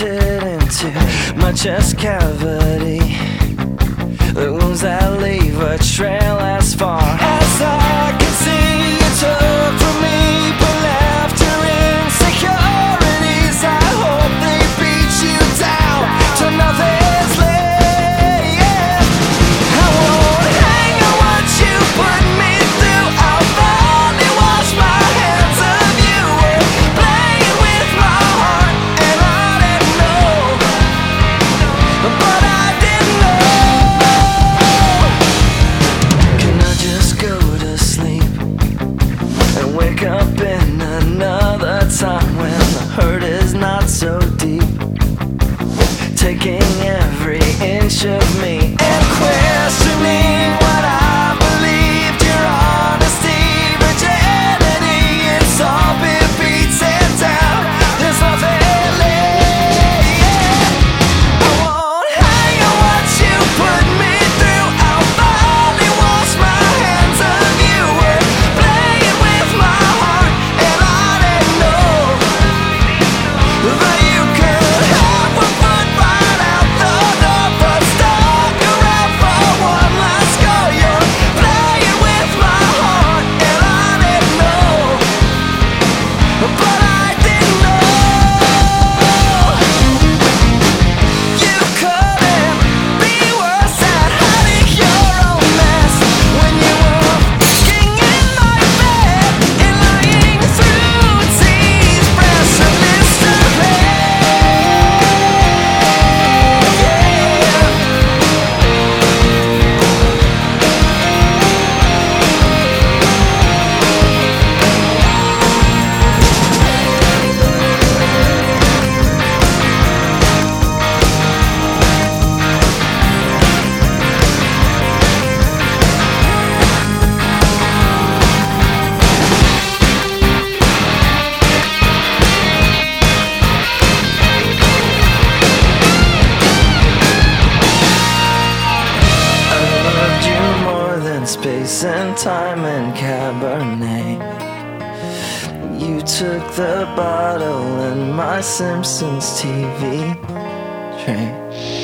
injected into my chest cavity. The wounds that leave a trail as far as I can see. You took from me but left your insecurities. I hope they beat you down till nothing's left. I won't hang on what you put me through. I'll finally wash my hands of you. Were playing with my heart and I didn't know, but I didn't know. Can I just go to sleep and wake up in another time when the hurt is not so deep, taking every inch of me and questioning what I believed? Your honesty, virginity, it's all been beaten down. There's nothing left. I won't hang on what you put me through. I'll finally wash my hands of you. Were playing with my heart and I didn't know that you could have one foot right out the door, but stuck around for one last go. You're playing with my heart and I didn't know, but I didn't know. You couldn't be worse at hiding your own mess when you were walking in my bed and lying through tears, breaths of mystery. I loved you more than space and time and Cabernet. You took the bottle and my Simpsons TV tray.